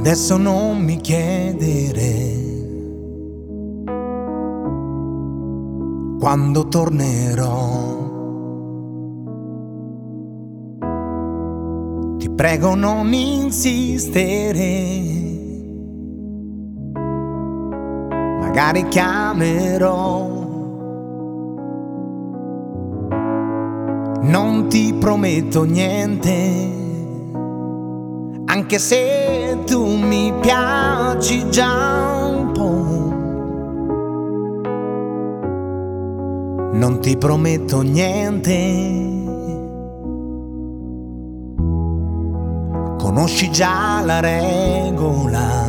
Adesso non mi chiedere quando tornerò. Ti prego non insistere, magari chiamerò. Non ti prometto niente, anche se tu mi piaci già un po'. Non ti prometto niente, conosci già la regola.